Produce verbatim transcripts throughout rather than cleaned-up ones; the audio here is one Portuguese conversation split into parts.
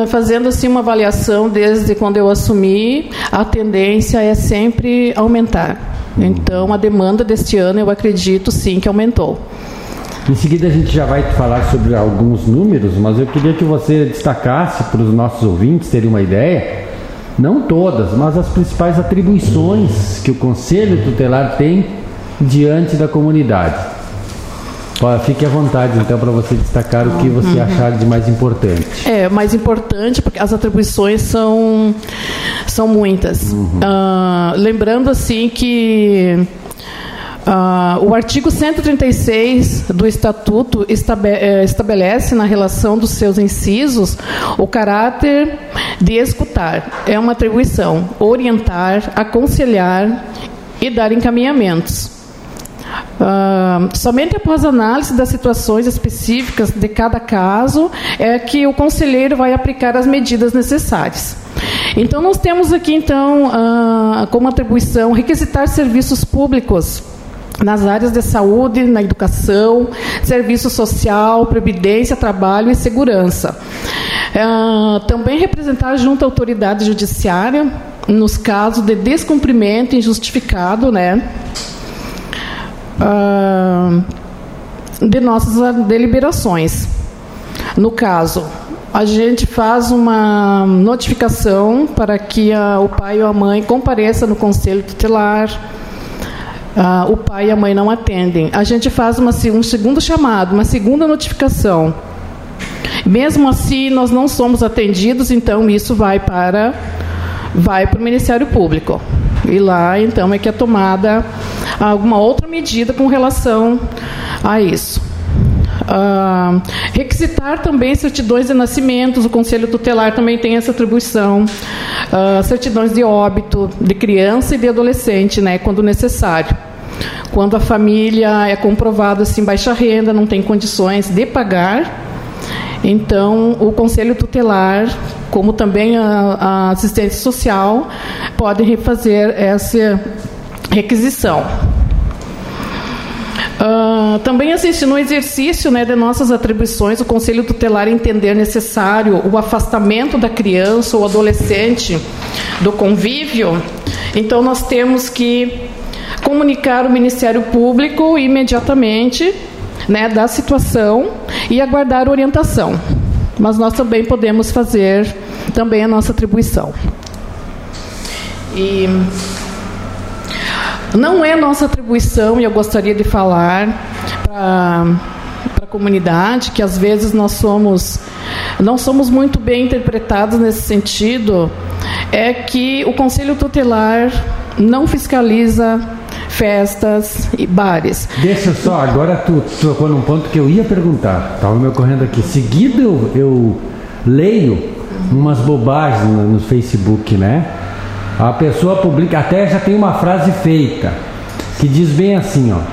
fazendo assim uma avaliação desde quando eu assumi, a tendência é sempre aumentar. Então, a demanda deste ano, eu acredito, sim, que aumentou. Em seguida, a gente já vai falar sobre alguns números, mas eu queria que você destacasse para os nossos ouvintes terem uma ideia, não todas, mas as principais atribuições que o Conselho Tutelar tem diante da comunidade. Fique à vontade, então, para você destacar o que você uhum. achar de mais importante. É, mais importante, porque as atribuições são, são muitas. Uhum. Uh, lembrando, assim, que uh, o artigo cento e trinta e seis do Estatuto estabe- estabelece, na relação dos seus incisos, o caráter de escutar. É uma atribuição, orientar, aconselhar e dar encaminhamentos. Uh, somente após análise das situações específicas de cada caso é que o conselheiro vai aplicar as medidas necessárias. Então, nós temos aqui, então, uh, como atribuição, requisitar serviços públicos nas áreas de saúde, na educação, serviço social, previdência, trabalho e segurança. Uh, também representar junto à autoridade judiciária nos casos de descumprimento injustificado, né, Uh, de nossas deliberações. No caso, a gente faz uma notificação para que a, o pai ou a mãe compareça no conselho tutelar. Uh, o pai e a mãe não atendem. A gente faz uma, um segundo chamado, uma segunda notificação. Mesmo assim, nós não somos atendidos, então isso vai para, vai para o Ministério Público. E lá, então, é que é tomada alguma outra medida com relação a isso. Uh, requisitar também certidões de nascimentos, o Conselho Tutelar também tem essa atribuição. Uh, certidões de óbito de criança e de adolescente, né, quando necessário. Quando a família é comprovada assim, baixa renda, não tem condições de pagar, então o Conselho Tutelar, como também a, a assistência social, pode fazer essa requisição. Uh, também assiste no exercício, né, de nossas atribuições, o Conselho Tutelar entender necessário o afastamento da criança ou adolescente do convívio. Então, nós temos que comunicar ao Ministério Público imediatamente, né, da situação e aguardar orientação. Mas nós também podemos fazer também a nossa atribuição. E não é nossa atribuição, e eu gostaria de falar para a comunidade, que às vezes nós somos, não somos muito bem interpretados nesse sentido, é que o Conselho Tutelar não fiscaliza festas e bares. Deixa só, agora tu tocou num ponto que eu ia perguntar, estava me ocorrendo aqui. Seguido eu, eu leio umas bobagens no, no Facebook, né? A pessoa publica, até já tem uma frase feita, que diz bem assim, ó: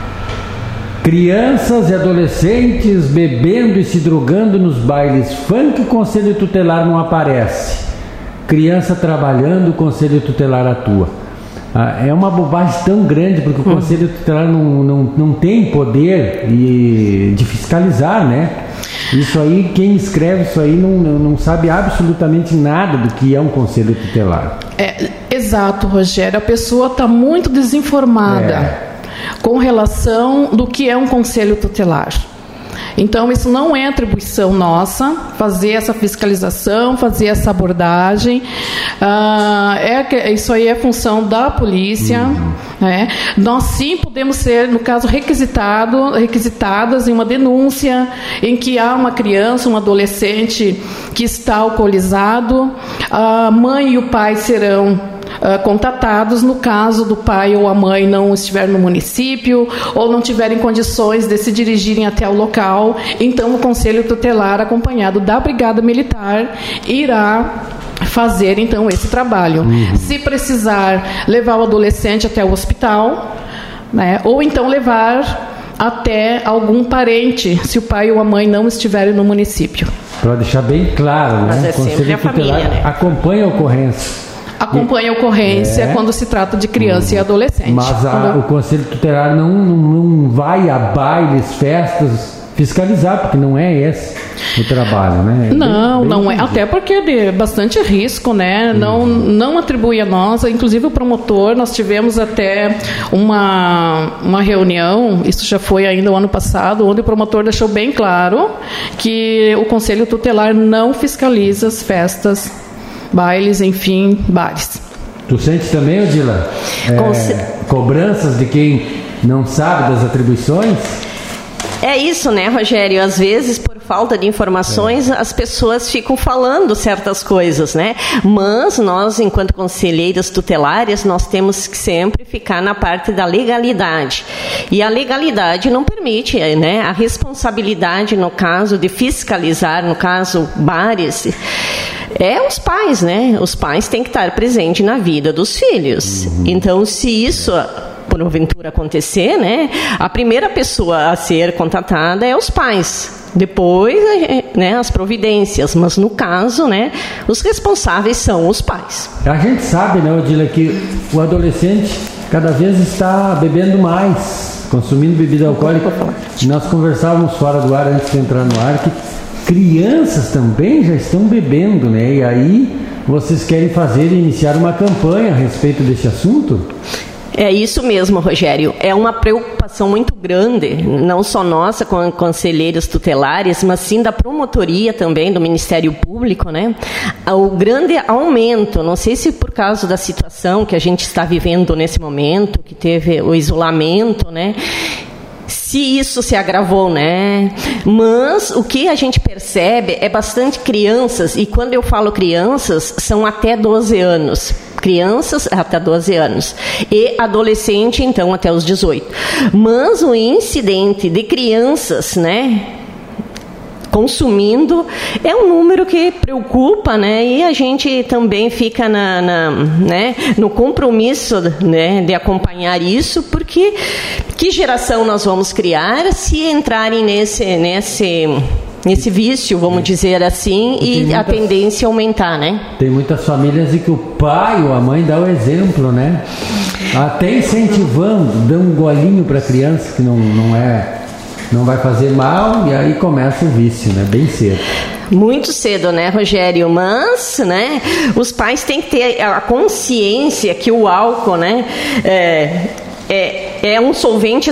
crianças e adolescentes bebendo e se drogando nos bailes funk, o Conselho Tutelar não aparece. Criança trabalhando, o Conselho Tutelar atua. Ah, é uma bobagem tão grande, porque o Conselho Tutelar não, não, não tem poder e, de fiscalizar, né? Isso aí, quem escreve isso aí não, não sabe absolutamente nada do que é um Conselho Tutelar. É, exato, Rogério. A pessoa está muito desinformada é. com relação do que é um Conselho Tutelar. Então, isso não é atribuição nossa, fazer essa fiscalização, fazer essa abordagem. Ah, é, isso aí é função da polícia. Uhum. Né? Nós sim podemos ser, no caso, requisitado, requisitadas em uma denúncia em que há uma criança, um adolescente que está alcoolizado. A mãe e o pai serão Uh, contatados no caso do pai ou a mãe não estiver no município ou não tiverem condições de se dirigirem até o local. Então o Conselho Tutelar, acompanhado da Brigada Militar, irá fazer então esse trabalho. Uhum. Se precisar, levar o adolescente até o hospital, né, ou então levar até algum parente, se o pai ou a mãe não estiverem no município. Para deixar bem claro, né? É o Conselho Tutelar família, né? acompanha a ocorrência. Acompanha a ocorrência é. quando se trata de criança uhum. e adolescente. Mas a, quando... o Conselho Tutelar não, não, não vai a bailes, festas, fiscalizar, porque não é esse o trabalho, né? É não, bem, bem não é. Até porque é de bastante risco, né? Uhum. Não, não atribui a nós, inclusive o promotor, nós tivemos até uma, uma reunião, isso já foi ainda o ano passado, onde o promotor deixou bem claro que o Conselho Tutelar não fiscaliza as festas, bailes, enfim, bares. Tu sente também, Odila, é, cobranças de quem não sabe das atribuições? É isso, né, Rogério? Às vezes, por falta de informações, é. as pessoas ficam falando certas coisas, né? Mas nós, enquanto conselheiras tutelares, nós temos que sempre ficar na parte da legalidade. E a legalidade não permite, né? A responsabilidade, no caso de fiscalizar, no caso, bares, é os pais, né? Os pais têm que estar presentes na vida dos filhos. Uhum. Então, se isso porventura acontecer, né, a primeira pessoa a ser contatada é os pais. Depois, né, as providências, mas no caso, né, os responsáveis são os pais. A gente sabe, né, Odila, que o adolescente cada vez está bebendo mais, consumindo bebida alcoólica. Nós conversávamos fora do ar antes de entrar no ar que crianças também já estão bebendo, né? E aí vocês querem fazer e iniciar uma campanha a respeito desse assunto? É isso mesmo, Rogério. É uma preocupação muito grande, não só nossa, com conselheiros tutelares, mas sim da promotoria também, do Ministério Público, né? O grande aumento, não sei se por causa da situação que a gente está vivendo nesse momento, que teve o isolamento, né? Se isso se agravou, né? Mas o que a gente percebe é bastante crianças, e quando eu falo crianças, são até doze anos. Crianças até doze anos. E adolescente, então, até os dezoito. Mas o incidente de crianças, né, consumindo, é um número que preocupa, né? E a gente também fica na, na, né, no compromisso, né, de acompanhar isso, porque que geração nós vamos criar se entrarem nesse, nesse, nesse vício, vamos dizer assim, e muitas, a tendência a aumentar, né? Tem muitas famílias em que o pai ou a mãe dá o exemplo, né? Até incentivando, dando um golinho para a criança que não, não é... não vai fazer mal, e aí começa o vício, né? Bem cedo. Muito cedo, né, Rogério? Mas, né, os pais têm que ter a consciência que o álcool, né, é, é, é um solvente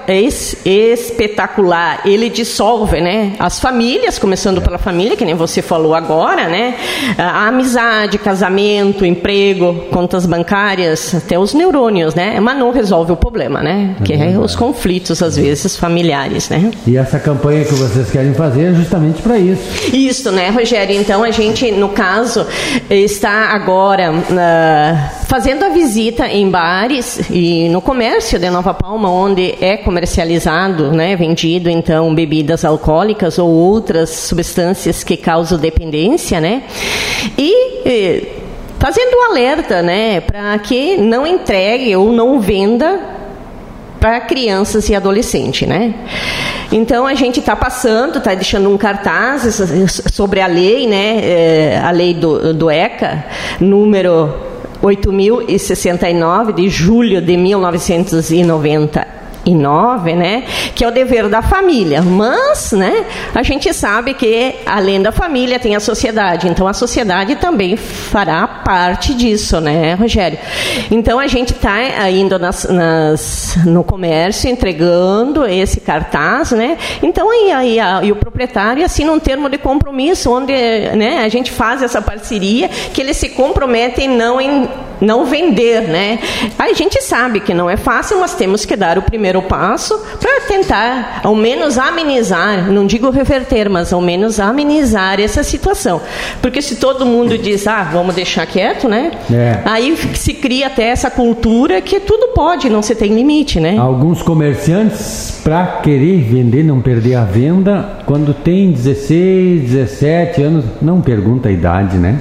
espetacular. Ele dissolve, né, as famílias, começando pela família, que nem você falou agora, né, a amizade, casamento, emprego, contas bancárias, até os neurônios, né, mas não resolve o problema, né, que é os conflitos, às vezes, familiares, né. E essa campanha que vocês querem fazer é justamente para isso. Isso, né, Rogério? Então, a gente, no caso, está agora uh, fazendo a visita em bares e no comércio de Nova Palma, onde é comercializado, né, vendido, então, bebidas alcoólicas ou outras substâncias que causam dependência, né, e... e fazendo um alerta, né, para que não entregue ou não venda para crianças e adolescentes, né? Então, a gente está passando, está deixando um cartaz sobre a lei, né, a lei do, do ECA, número oito mil e sessenta e nove, de julho de mil novecentos e noventa e nove, né, que é o dever da família. Mas, né, a gente sabe que além da família tem a sociedade, então a sociedade também fará parte disso, né, Rogério? Então a gente está indo nas, nas, no comércio entregando esse cartaz, né? Então aí, aí a, e o proprietário assina um termo de compromisso onde, né, a gente faz essa parceria, que eles se comprometem não em não vender, né? A gente sabe que não é fácil, mas temos que dar o primeiro passo para tentar, ao menos, amenizar, não digo reverter, mas ao menos amenizar essa situação. Porque se todo mundo diz, ah, vamos deixar quieto, né? É. Aí se cria até essa cultura que tudo pode, não se tem limite, né? Alguns comerciantes, para querer vender, não perder a venda, quando tem dezesseis, dezessete anos, não pergunta a idade, né?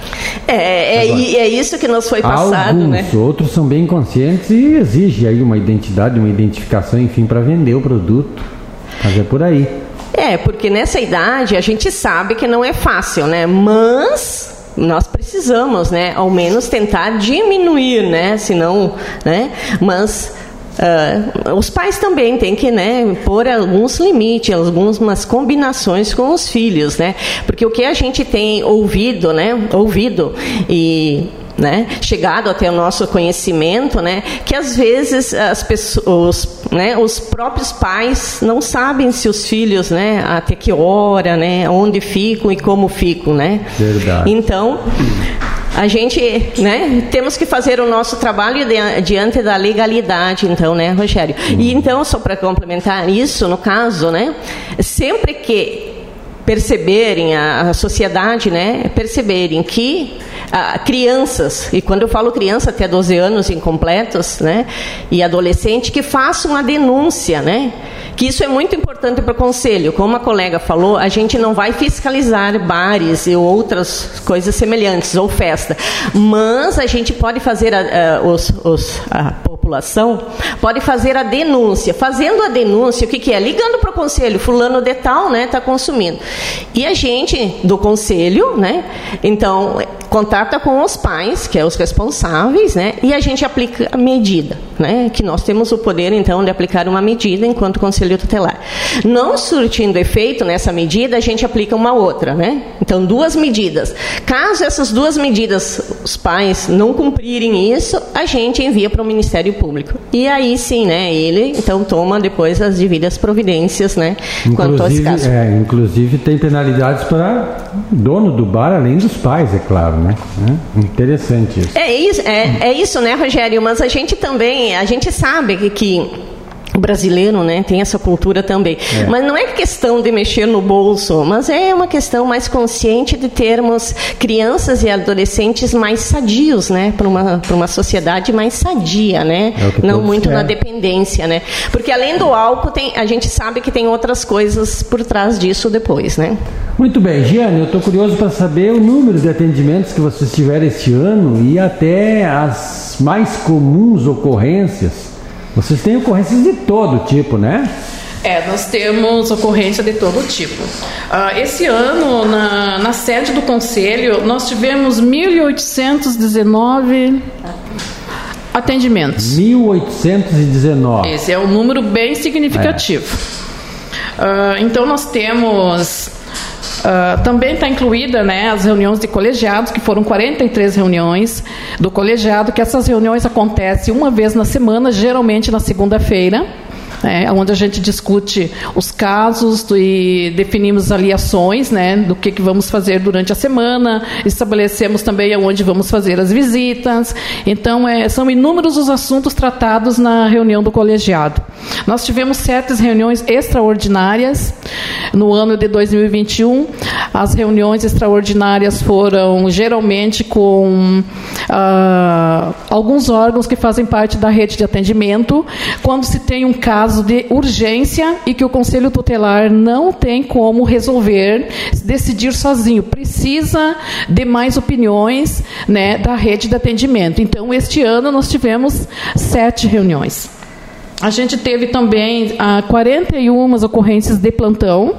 É, é, é isso que nos foi passado, alguns, né? Outros são bem conscientes e exigem aí uma identidade, uma identificação, enfim, para vender o produto. Mas é por aí. É, porque nessa idade a gente sabe que não é fácil, né? Mas nós precisamos, né, ao menos tentar diminuir, né? Senão, né? Mas uh, os pais também têm que, né, pôr alguns limites, algumas combinações com os filhos, né? Porque o que a gente tem ouvido, né, ouvido e né, chegado até o nosso conhecimento, né, que às vezes as pessoas, né, os próprios pais não sabem se os filhos, né, até que hora, né, onde ficam e como ficam, né? Verdade. Então, a gente, né, temos que fazer o nosso trabalho diante da legalidade, então, né, Rogério? Hum. E então, só para complementar isso, no caso, né, sempre que perceberem, a, a sociedade, né, perceberem que ah, crianças, e quando eu falo criança até doze anos incompletos, né, e adolescente, que façam a denúncia, né, que isso é muito importante para o Conselho. Como a colega falou, a gente não vai fiscalizar bares e outras coisas semelhantes, ou festa, mas a gente pode fazer, a, a, os, os, a população pode fazer a denúncia. Fazendo a denúncia, o que, que é? Ligando para o Conselho, fulano de tal, né, está consumindo. E a gente, do Conselho, né, então, contata com os pais, que é os responsáveis, né, e a gente aplica a medida, né, que nós temos o poder, então, de aplicar uma medida enquanto Conselho Tutelar. Não surtindo efeito nessa medida, a gente aplica uma outra, né? Então, duas medidas. Caso essas duas medidas, os pais não cumprirem isso, a gente envia para o Ministério Público. E aí sim, né, ele, então, toma depois as devidas providências, né, quanto aos casos. É, inclusive, tem penalidades para dono do bar, além dos pais, é claro, né? É interessante isso. É isso, é, é isso, né, Rogério? Mas a gente também, a gente sabe que, que o brasileiro, né, tem essa cultura também. É. Mas não é questão de mexer no bolso, mas é uma questão mais consciente de termos crianças e adolescentes mais sadios, né, para uma, para uma sociedade mais sadia, né? É não muito querem. Na dependência, né? Porque além do álcool, tem, a gente sabe que tem outras coisas por trás disso depois, né? Muito bem, Giane, eu estou curioso para saber o número de atendimentos que vocês tiveram este ano e até as mais comuns ocorrências. Vocês têm ocorrências de todo tipo, né? É, nós temos ocorrência de todo tipo. Uh, esse ano, na, na sede do Conselho, nós tivemos mil oitocentos e dezenove atendimentos. mil oitocentos e dezenove. Esse é um número bem significativo. É. Uh, então, nós temos... Uh, também está incluída, né, as reuniões de colegiados, que foram quarenta e três reuniões do colegiado, que essas reuniões acontecem uma vez na semana, geralmente na segunda-feira, é, onde a gente discute os casos do, e definimos ali ações, né, do que, que vamos fazer durante a semana, estabelecemos também aonde vamos fazer as visitas. Então, é, são inúmeros os assuntos tratados na reunião do colegiado. Nós tivemos sete reuniões extraordinárias no ano de dois mil e vinte e um. As reuniões extraordinárias foram geralmente com ah, alguns órgãos que fazem parte da rede de atendimento, quando se tem um caso de urgência e que o Conselho Tutelar não tem como resolver, decidir sozinho, precisa de mais opiniões, né, da rede de atendimento. Então, este ano nós tivemos sete reuniões. A gente teve também ah, quarenta e uma ocorrências de plantão.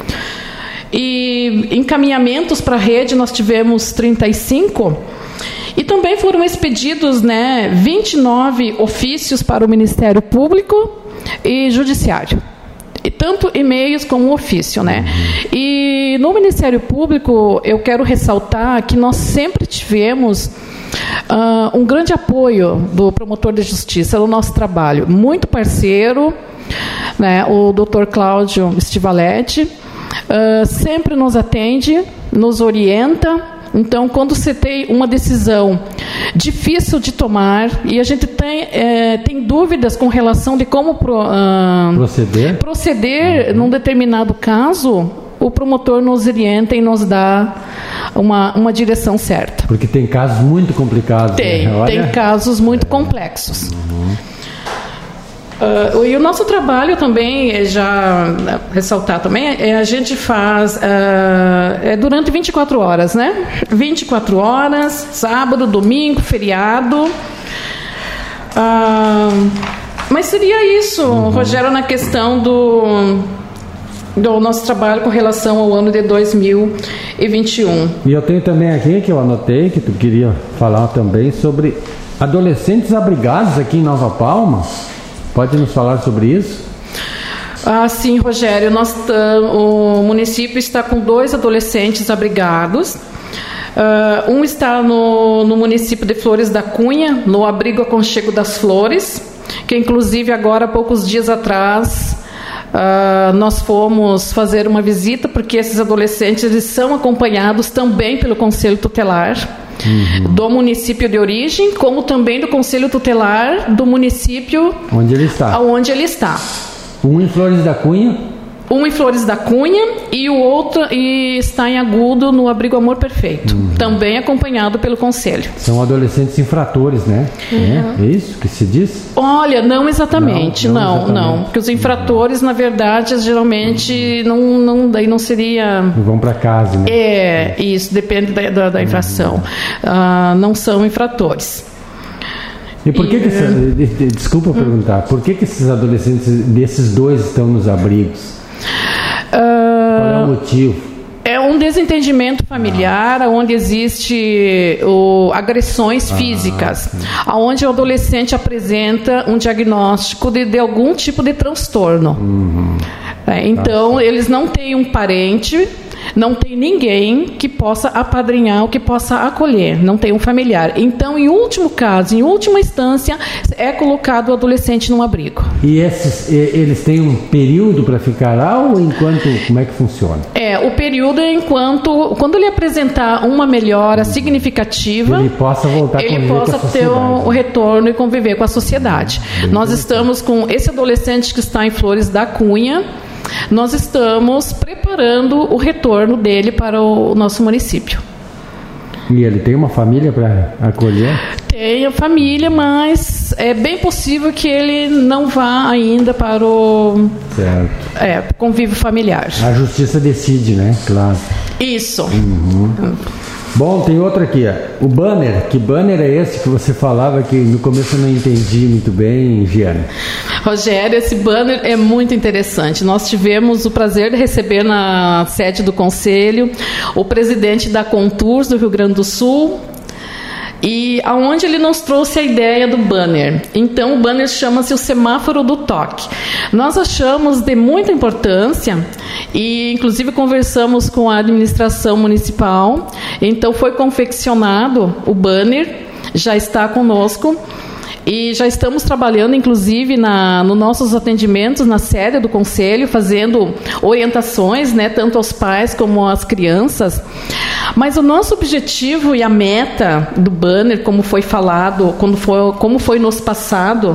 E encaminhamentos para a rede nós tivemos trinta e cinco. E também foram expedidos, né, vinte e nove ofícios para o Ministério Público e Judiciário. E tanto e-mails como ofício, né? E no Ministério Público, eu quero ressaltar que nós sempre tivemos uh, um grande apoio do promotor de justiça no nosso trabalho. Muito parceiro, né? O doutor Cláudio Stivaletti uh, sempre nos atende, nos orienta. Então, quando você tem uma decisão difícil de tomar e a gente tem, é, tem dúvidas com relação de como pro, uh, proceder, proceder uhum. num determinado caso, o promotor nos orienta e nos dá uma, uma direção certa. Porque tem casos muito complicados. Tem, né? tem casos muito complexos. Uhum. Uh, e o nosso trabalho também, já ressaltar também, é, a gente faz uh, é durante vinte e quatro horas, né? vinte e quatro horas, sábado, domingo, feriado. Uh, mas seria isso, uhum. Rogério, na questão do, do nosso trabalho com relação ao ano de dois mil e vinte e um. E eu tenho também aqui, que eu anotei, que tu queria falar também sobre adolescentes abrigados aqui em Nova Palma. Pode nos falar sobre isso? Ah, sim, Rogério. Nós, o município está com dois adolescentes abrigados. Uh, um está no, no município de Flores da Cunha, no abrigo Aconchego das Flores, que inclusive agora, há poucos dias atrás, uh, nós fomos fazer uma visita, porque esses adolescentes eles são acompanhados também pelo Conselho Tutelar uhum. do município de origem, como também do Conselho Tutelar do município onde ele está. Onde ele está. Um em Flores da Cunha. Um em Flores da Cunha e o outro e está em Agudo, no abrigo Amor Perfeito, uhum. também acompanhado pelo Conselho. São adolescentes infratores, né? Uhum. É, é isso que se diz? Olha, não exatamente, não, não, não, exatamente. não porque os infratores, uhum. na verdade, geralmente não, não, daí não seria... Vão para casa, né? É, isso, depende da, da, da infração. Uhum. Uh, não são infratores. E por que, e, que esses, desculpa hum. perguntar, por que, que esses adolescentes desses dois estão nos abrigos? Uh, Qual é o motivo? É um desentendimento familiar, ah. onde existe o, agressões ah, físicas, ah. onde o adolescente apresenta um diagnóstico de, de algum tipo de transtorno. Uhum. É, então, ah, eles não têm um parente, não tem ninguém que possa apadrinhar ou que possa acolher, não tem um familiar. Então, em último caso, em última instância, é colocado o adolescente num abrigo. E esses, eles têm um período para ficar lá ou enquanto, como é que funciona? É, o período é enquanto, quando ele apresentar uma melhora significativa, ele possa voltar a ele possa com a ter o, o retorno e conviver com a sociedade. Bem Nós bem. estamos com esse adolescente que está em Flores da Cunha. Nós estamos preparando o retorno dele para o nosso município. E ele tem uma família para acolher? Tem a família, mas é bem possível que ele não vá ainda para o certo. É, convívio familiar. A justiça decide, né? Claro. Isso. Uhum. Bom, tem outro aqui, ó. O banner. Que banner é esse que você falava que no começo eu não entendi muito bem, Giane? Rogério, esse banner é muito interessante. Nós tivemos o prazer de receber na sede do Conselho o presidente da Contours do Rio Grande do Sul, e aonde ele nos trouxe a ideia do banner. Então, o banner chama-se o Semáforo do Toque. Nós achamos de muita importância e, inclusive, conversamos com a administração municipal. Então, foi confeccionado o banner, já está conosco. E já estamos trabalhando, inclusive, na, nos nossos atendimentos na sede do Conselho, fazendo orientações, né, tanto aos pais como às crianças. Mas o nosso objetivo e a meta do banner, como foi falado, quando foi, como foi nos passado,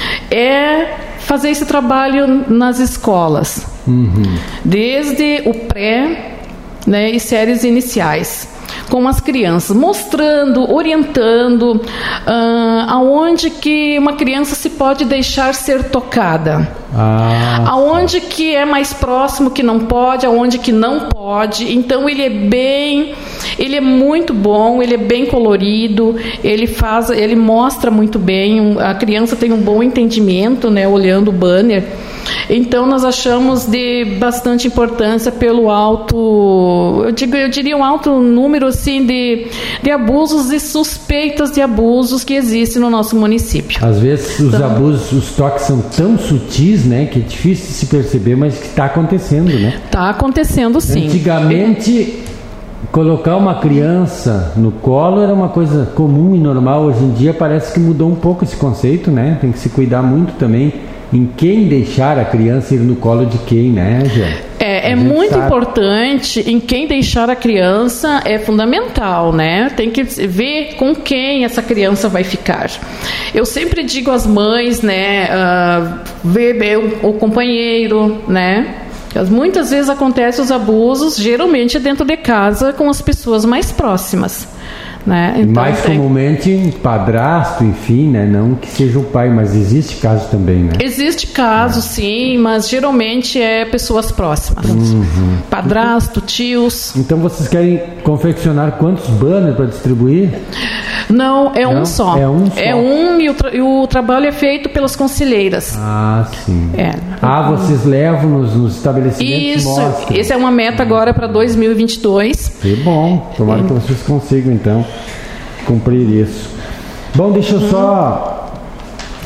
é fazer esse trabalho nas escolas, uhum. desde o pré, né, e séries iniciais, com as crianças, mostrando, orientando uh, aonde que uma criança se pode deixar ser tocada, ah. aonde que é mais próximo que não pode, aonde que não pode. Então ele é bem, ele é muito bom, ele é bem colorido, ele faz, ele mostra muito bem, a criança tem um bom entendimento, né, olhando o banner. Então nós achamos de bastante importância pelo alto, eu, digo, eu diria um alto número assim, de, de abusos e suspeitas de abusos que existem no nosso município. Às vezes os então, abusos, os toques são tão sutis, né, que é difícil de se perceber, mas que está acontecendo, né? Está acontecendo, sim. Antigamente, colocar uma criança no colo era uma coisa comum e normal. Hoje em dia parece que mudou um pouco esse conceito, né? Tem que se cuidar muito também em quem deixar a criança ir no colo de quem, né, Gê? É, é muito sabe. importante em quem deixar a criança, é fundamental, né? Tem que ver com quem essa criança vai ficar. Eu sempre digo às mães, né, uh, ver bem o, o companheiro, né? Muitas vezes acontecem os abusos, geralmente dentro de casa, com as pessoas mais próximas. Né? Então, mais tem... comumente padrasto, enfim, né? Não que seja o pai, mas existe caso também, né? Existe caso, é. sim, mas geralmente é pessoas próximas. Uhum. Padrasto, tios. Então vocês querem confeccionar quantos banners para distribuir? Não, é Não? um só. É um só. É um e o, tra- e o trabalho é feito pelas conselheiras. Ah, sim. É. Ah, vocês levam nos, nos estabelecimentos. Isso, mostram. Essa é uma meta agora para dois mil e vinte e dois. Que bom, tomara é. que vocês consigam então cumprir isso. Bom, deixa eu só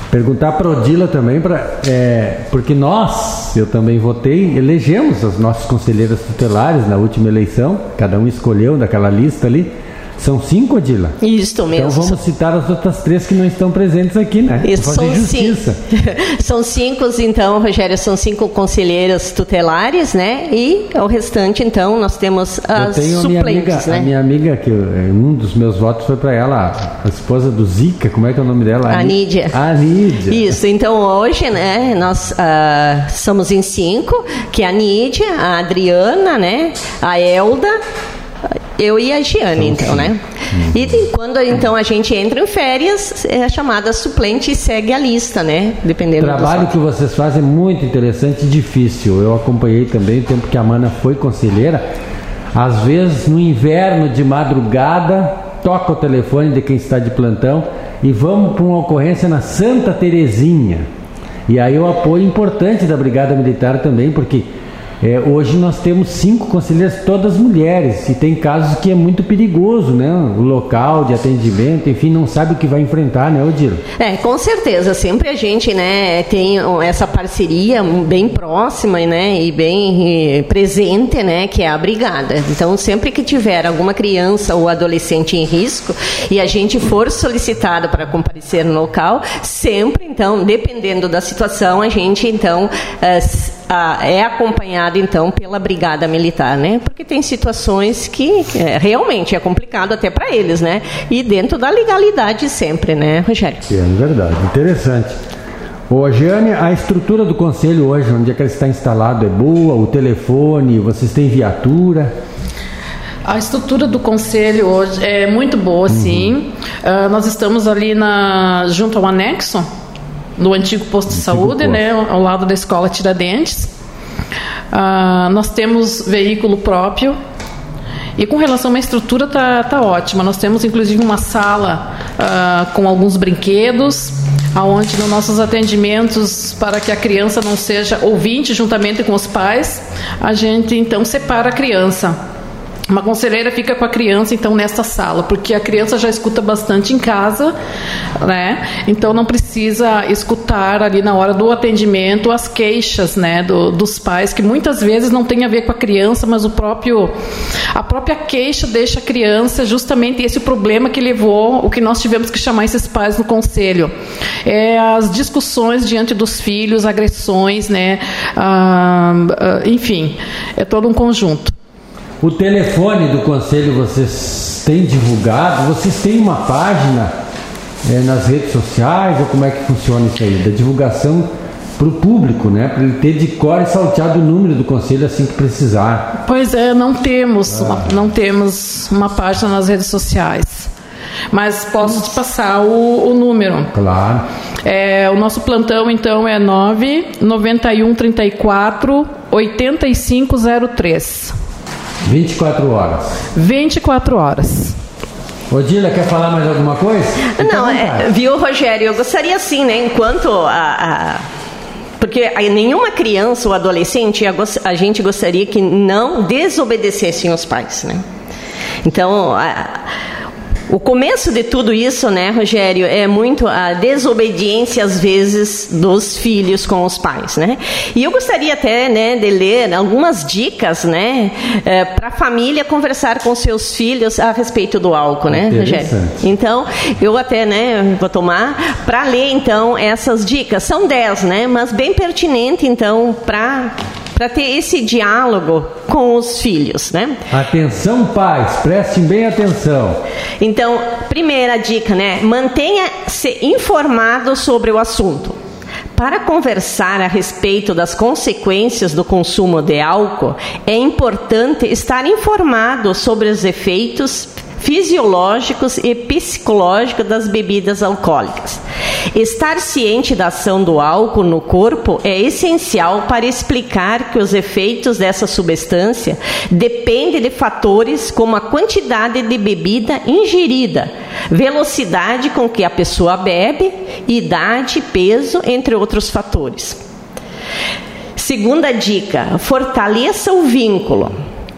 Perguntar para a Odila também, pra, é, porque nós, eu também votei, elegemos as nossas conselheiras tutelares na última eleição, cada um escolheu daquela lista ali. São cinco, Odila? Isso mesmo. Então vamos citar as outras três que não estão presentes aqui, né? Isso, fazer são justiça. Cinco. São cinco, então, Rogério, são cinco conselheiras tutelares, né? E o restante, então, nós temos as eu tenho suplentes, a minha amiga, né? A minha amiga, que eu, um dos meus votos foi para ela, a esposa do Zica, como é que é o nome dela? A Nídia. A Nídia. Isso, então hoje, né, nós uh, somos em cinco, que é a Nídia, a Adriana, né, a Elda, eu e a Giane, então, né? Uhum. E quando então a gente entra em férias, é a chamada suplente e segue a lista, né? Dependendo do trabalho que vocês fazem é muito interessante e difícil. Eu acompanhei também o tempo que a Mana foi conselheira. Às vezes, no inverno de madrugada, toca o telefone de quem está de plantão e vamos para uma ocorrência na Santa Terezinha. E aí o apoio importante da Brigada Militar também, porque É, hoje nós temos cinco conselheiras, todas mulheres, e tem casos que é muito perigoso, né? O local de atendimento, enfim, não sabe o que vai enfrentar, né, Odila? É, com certeza, sempre a gente, né, tem essa parceria bem próxima, né, e bem presente, né, que é a brigada. Então, sempre que tiver alguma criança ou adolescente em risco e a gente for solicitado para comparecer no local, sempre, então, dependendo da situação, a gente, então, é acompanhado então pela Brigada Militar, né? Porque tem situações que é, realmente é complicado até para eles, né? E dentro da legalidade sempre, né, Rogério? É verdade, interessante. Ô, Giane, a estrutura do conselho hoje, onde é que ele está instalado, é boa? O telefone, vocês têm viatura? A estrutura do conselho hoje é muito boa, uhum. sim. Uh, nós estamos ali na, junto ao anexo, no antigo posto de saúde, posto. né, ao lado da escola Tiradentes. Uh, nós temos veículo próprio e com relação à estrutura tá, tá ótima. Nós temos inclusive uma sala uh, com alguns brinquedos, aonde nos nossos atendimentos, para que a criança não seja ouvinte juntamente com os pais, a gente então separa a criança. Uma conselheira fica com a criança, então, nesta sala, porque a criança já escuta bastante em casa, né? Então, não precisa escutar ali na hora do atendimento as queixas, né, do, dos pais, que muitas vezes não tem a ver com a criança, mas o próprio, a própria queixa deixa a criança, justamente esse problema que levou, o que nós tivemos que chamar esses pais no conselho. É as discussões diante dos filhos, agressões, né? Ah, enfim, é todo um conjunto. O telefone do conselho vocês têm divulgado? Vocês têm uma página é, nas redes sociais? Ou como é que funciona isso aí? Da divulgação para o público, né? Para ele ter de cor e salteado o número do conselho assim que precisar. Pois é, não temos, ah. não temos uma página nas redes sociais. Mas posso te passar o, o número. Claro. É, o nosso plantão, então, é nove nove um três quatro oito cinco zero três. vinte e quatro horas. vinte e quatro horas. Odila, quer falar mais alguma coisa? Não, é, viu, Rogério? Eu gostaria assim, né, enquanto a... a... Porque nenhuma criança ou adolescente, a gente gostaria que não desobedecessem os pais, né? Então, a... o começo de tudo isso, né, Rogério, é muito a desobediência, às vezes, dos filhos com os pais, né? E eu gostaria até, né, de ler algumas dicas, né, é, para a família conversar com seus filhos a respeito do álcool, né, Rogério? Então, eu até, né, vou tomar para ler, então, essas dicas. São dez, né, mas bem pertinente, então, para... para ter esse diálogo com os filhos, né? Atenção, pais, prestem bem atenção. Então, primeira dica, né? Mantenha-se informado sobre o assunto. Para conversar a respeito das consequências do consumo de álcool, é importante estar informado sobre os efeitos fisiológicos e psicológicos das bebidas alcoólicas. Estar ciente da ação do álcool no corpo é essencial para explicar que os efeitos dessa substância dependem de fatores como a quantidade de bebida ingerida, velocidade com que a pessoa bebe, idade, peso, entre outros fatores. Segunda dica, fortaleça o vínculo.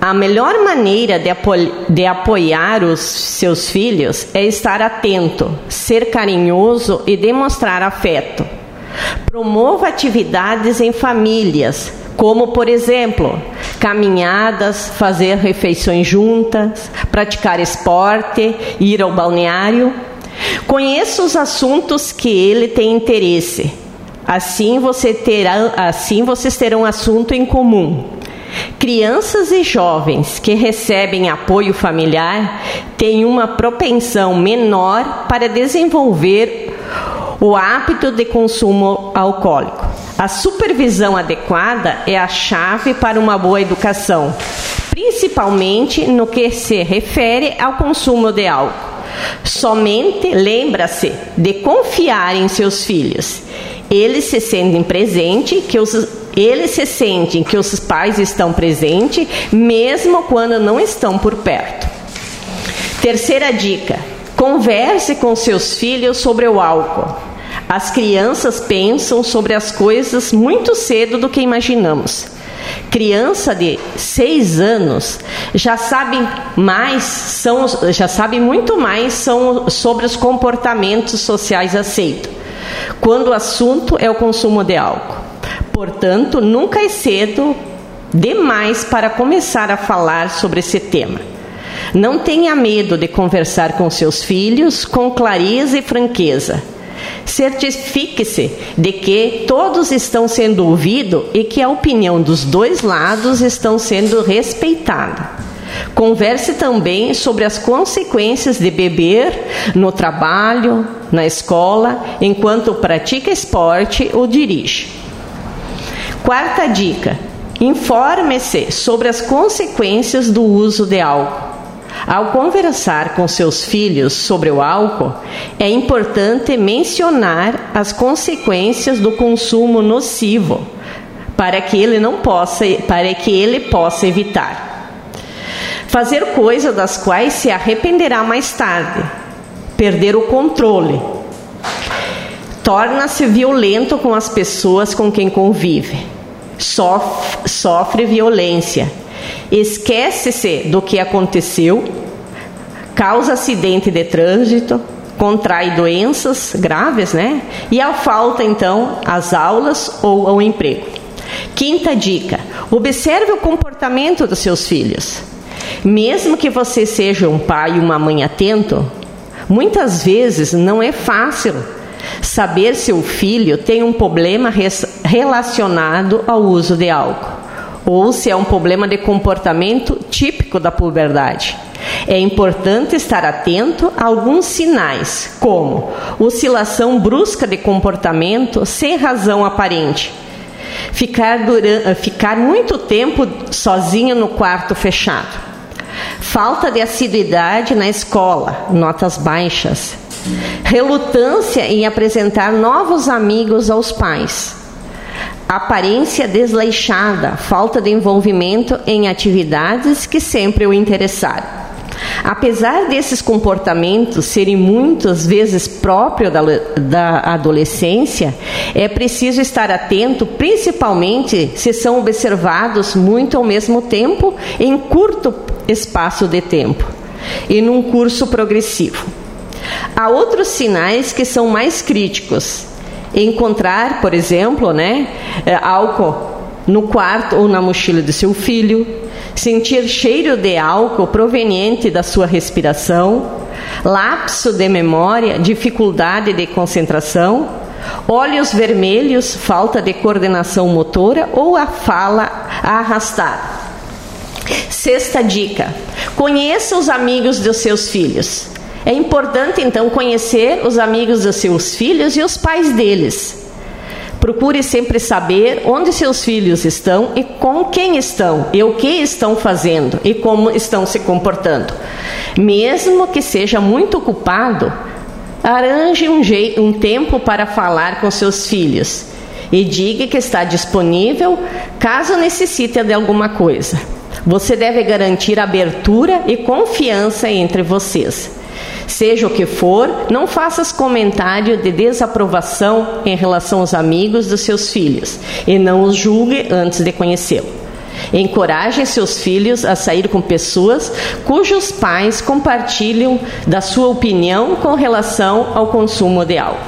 A melhor maneira de, apo de apoiar os seus filhos é estar atento, ser carinhoso e demonstrar afeto. Promova atividades em famílias, como, por exemplo, caminhadas, fazer refeições juntas, praticar esporte, ir ao balneário. Conheça os assuntos que ele tem interesse. Assim, você terá, assim vocês terão um assunto em comum. Crianças e jovens que recebem apoio familiar têm uma propensão menor para desenvolver o hábito de consumo alcoólico. A supervisão adequada é a chave para uma boa educação, principalmente no que se refere ao consumo de álcool. Somente lembra-se de confiar em seus filhos. Eles se sentem presentes, que os, eles se sentem que os pais estão presentes, mesmo quando não estão por perto. Terceira dica: converse com seus filhos sobre o álcool. As crianças pensam sobre as coisas muito cedo do que imaginamos. Criança de seis anos já sabe mais, são, já sabe muito mais são, sobre os comportamentos sociais aceitos, quando o assunto é o consumo de álcool. Portanto, nunca é cedo demais para começar a falar sobre esse tema. Não tenha medo de conversar com seus filhos com clareza e franqueza. Certifique-se de que todos estão sendo ouvidos e que a opinião dos dois lados estão sendo respeitada. Converse também sobre as consequências de beber no trabalho, na escola, enquanto pratica esporte ou dirige. Quarta dica: informe-se sobre as consequências do uso de álcool. Ao conversar com seus filhos sobre o álcool, é importante mencionar as consequências do consumo nocivo, para que ele não possa, para que ele possa evitar. Fazer coisas das quais se arrependerá mais tarde. Perder o controle. Torna-se violento com as pessoas com quem convive. Sofre, sofre violência. Esquece-se do que aconteceu, causa acidente de trânsito, contrai doenças graves, né? E a falta, então, às aulas ou ao emprego. Quinta dica: observe o comportamento dos seus filhos. Mesmo que você seja um pai e uma mãe atento, muitas vezes não é fácil saber se o filho tem um problema relacionado ao uso de álcool, ou se é um problema de comportamento típico da puberdade. É importante estar atento a alguns sinais, como oscilação brusca de comportamento sem razão aparente, ficar, durante, ficar muito tempo sozinho no quarto fechado, falta de assiduidade na escola, notas baixas, relutância em apresentar novos amigos aos pais, aparência desleixada, falta de envolvimento em atividades que sempre o interessaram. Apesar desses comportamentos serem muitas vezes próprios da, da adolescência, é preciso estar atento, principalmente se são observados muito ao mesmo tempo, em curto espaço de tempo e num curso progressivo. Há outros sinais que são mais críticos. Encontrar, por exemplo, né, álcool no quarto ou na mochila do seu filho, sentir cheiro de álcool proveniente da sua respiração, lapso de memória, dificuldade de concentração, olhos vermelhos, falta de coordenação motora ou a fala arrastada. Sexta dica: conheça os amigos dos seus filhos. É importante, então, conhecer os amigos dos seus filhos e os pais deles. Procure sempre saber onde seus filhos estão e com quem estão, e o que estão fazendo e como estão se comportando. Mesmo que seja muito ocupado, arranje um, jeito, um tempo para falar com seus filhos e diga que está disponível caso necessite de alguma coisa. Você deve garantir abertura e confiança entre vocês. Seja o que for, não faças comentário de desaprovação em relação aos amigos dos seus filhos e não os julgue antes de conhecê-lo. Encoraje seus filhos a sair com pessoas cujos pais compartilham da sua opinião com relação ao consumo de álcool.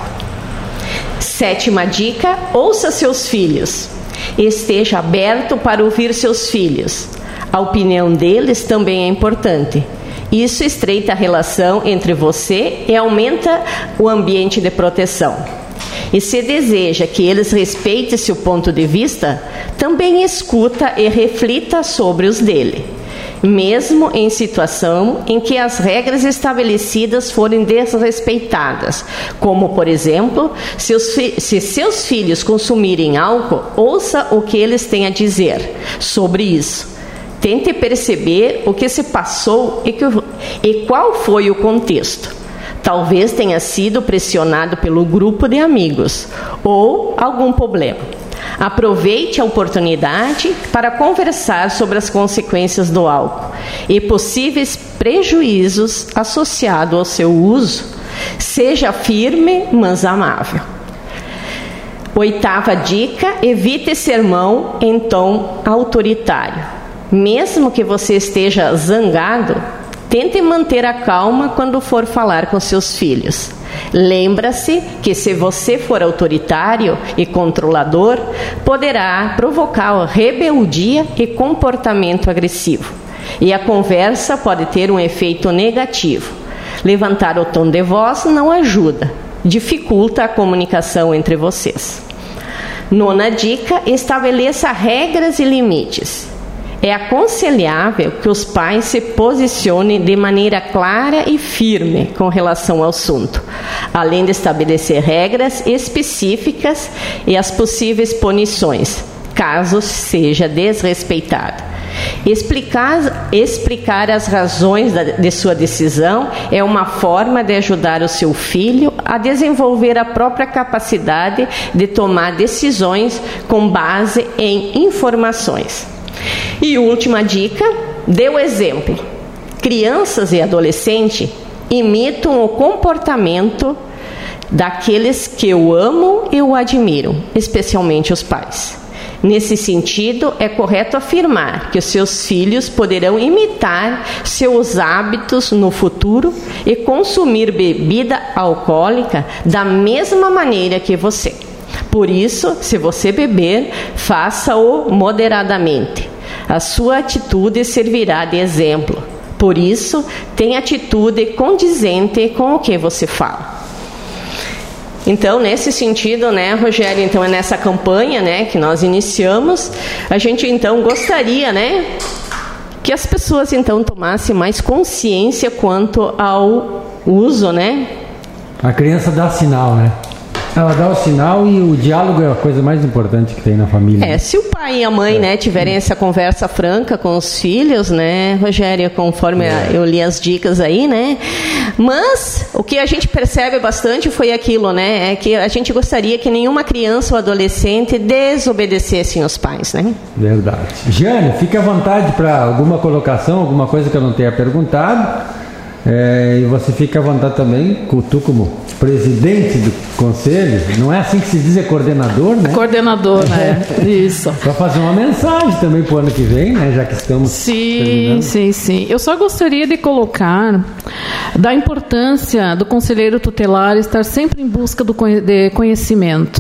Sétima dica: ouça seus filhos. Esteja aberto para ouvir seus filhos. A opinião deles também é importante. Isso estreita a relação entre você e aumenta o ambiente de proteção. E se deseja que eles respeitem seu ponto de vista, também escuta e reflita sobre os dele, mesmo em situação em que as regras estabelecidas forem desrespeitadas, como, por exemplo, seus fi- se seus filhos consumirem álcool, ouça o que eles têm a dizer sobre isso. Tente perceber o que se passou e, que, e qual foi o contexto. Talvez tenha sido pressionado pelo grupo de amigos ou algum problema. Aproveite a oportunidade para conversar sobre as consequências do álcool e possíveis prejuízos associados ao seu uso. Seja firme, mas amável. Oitava dica: evite sermão em tom autoritário. Mesmo que você esteja zangado, tente manter a calma quando for falar com seus filhos. Lembra-se que se você for autoritário e controlador, poderá provocar rebeldia e comportamento agressivo. E a conversa pode ter um efeito negativo. Levantar o tom de voz não ajuda, dificulta a comunicação entre vocês. Nona dica: estabeleça regras e limites. É aconselhável que os pais se posicionem de maneira clara e firme com relação ao assunto, além de estabelecer regras específicas e as possíveis punições, caso seja desrespeitado. Explicar, explicar as razões da, de sua decisão é uma forma de ajudar o seu filho a desenvolver a própria capacidade de tomar decisões com base em informações. E última dica: dê o exemplo. Crianças e adolescentes imitam o comportamento daqueles que o amam e o admiram, especialmente os pais. Nesse sentido, é correto afirmar que os seus filhos poderão imitar seus hábitos no futuro e consumir bebida alcoólica da mesma maneira que você. Por isso, se você beber, faça-o moderadamente. A sua atitude servirá de exemplo. Por isso, tenha atitude condizente com o que você fala. Então, nesse sentido, né, Rogério, então é nessa campanha, né, que nós iniciamos, a gente então gostaria, né, que as pessoas então tomassem mais consciência quanto ao uso, né? A criança dá sinal, né? Ela dá o sinal e o diálogo é a coisa mais importante que tem na família. É, se o pai e a mãe, é. né, tiverem essa conversa franca com os filhos, né, Rogério, conforme é. eu li as dicas aí, né, mas o que a gente percebe bastante foi aquilo, né, é que a gente gostaria que nenhuma criança ou adolescente desobedecessem os pais, né. Verdade. Jane, fique à vontade para alguma colocação, alguma coisa que eu não tenha perguntado. É, e você fica à vontade também, tu como presidente do conselho, não é assim que se diz, é coordenador, né? Coordenador, né? Isso. Para fazer uma mensagem também para o ano que vem, né? Já que estamos Sim, terminando. sim, sim. Eu só gostaria de colocar da importância do conselheiro tutelar estar sempre em busca do conhe- de conhecimento.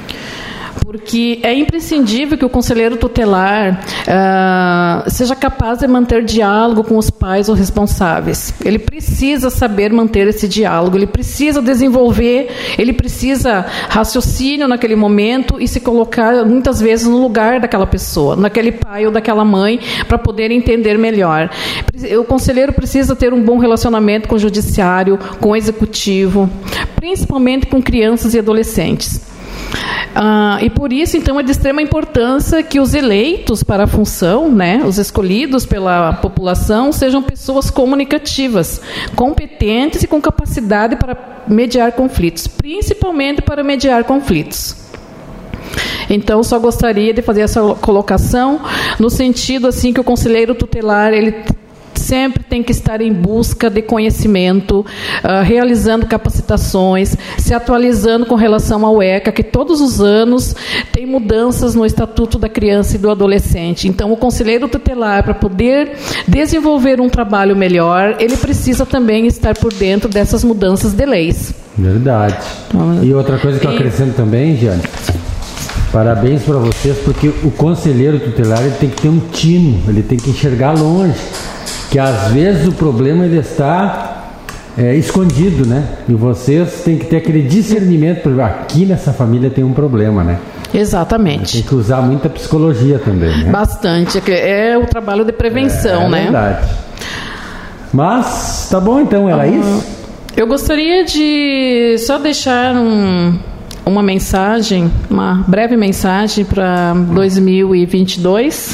Porque é imprescindível que o conselheiro tutelar uh, seja capaz de manter diálogo com os pais ou responsáveis. Ele precisa saber manter esse diálogo, ele precisa desenvolver, ele precisa raciocínio naquele momento e se colocar muitas vezes no lugar daquela pessoa, naquele pai ou daquela mãe, para poder entender melhor. O conselheiro precisa ter um bom relacionamento com o judiciário, com o executivo, principalmente com crianças e adolescentes. Ah, e por isso, então, é de extrema importância que os eleitos para a função, né, os escolhidos pela população, sejam pessoas comunicativas, competentes e com capacidade para mediar conflitos, principalmente para mediar conflitos. Então, só gostaria de fazer essa colocação no sentido assim que o conselheiro tutelar ele sempre tem que estar em busca de conhecimento, uh, realizando capacitações, se atualizando com relação ao ECA, que todos os anos tem mudanças no Estatuto da Criança e do Adolescente. Então, o conselheiro tutelar, para poder desenvolver um trabalho melhor, ele precisa também estar por dentro dessas mudanças de leis. Verdade. E outra coisa que eu acrescento também, Giane, parabéns para vocês, porque o conselheiro tutelar ele tem que ter um tino, ele tem que enxergar longe, que às vezes o problema ele está é, escondido, né? E vocês têm que ter aquele discernimento, porque aqui nessa família tem um problema, né? Exatamente. Tem que usar muita psicologia também, né? Bastante, é o trabalho de prevenção, é, é né? Verdade. Mas, tá bom então, era uhum. isso? Eu gostaria de só deixar um... uma mensagem, uma breve mensagem para dois mil e vinte e dois,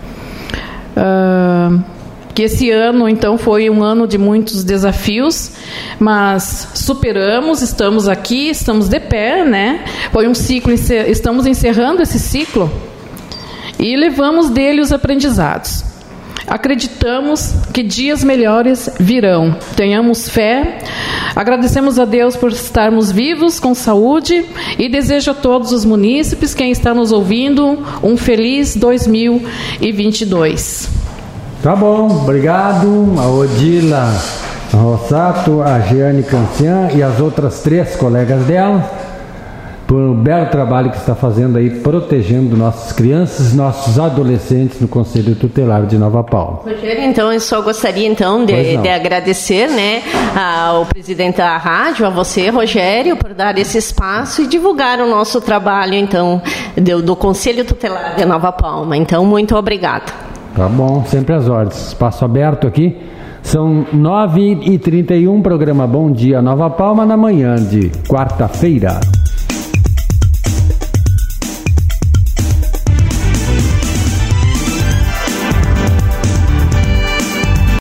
uh, que esse ano, então, foi um ano de muitos desafios, mas superamos, estamos aqui, estamos de pé, né? Foi um ciclo, estamos encerrando esse ciclo e levamos dele os aprendizados. Acreditamos que dias melhores virão. Tenhamos fé. Agradecemos a Deus por estarmos vivos, com saúde, e desejo a todos os munícipes, quem está nos ouvindo, um feliz dois mil e vinte e dois. Tá bom, obrigado a Odila Rossato, a Giane Cancian e as outras três colegas dela por um belo trabalho que está fazendo aí, protegendo nossas crianças e nossos adolescentes no Conselho Tutelar de Nova Palma. Rogério, então, eu só gostaria, então, de, de agradecer, né, ao presidente da rádio, a você, Rogério, por dar esse espaço e divulgar o nosso trabalho, então, do, do Conselho Tutelar de Nova Palma. Então, muito obrigada. Tá bom, sempre às ordens. Espaço aberto aqui. São nove e trinta e um, programa Bom Dia Nova Palma, na manhã de quarta-feira.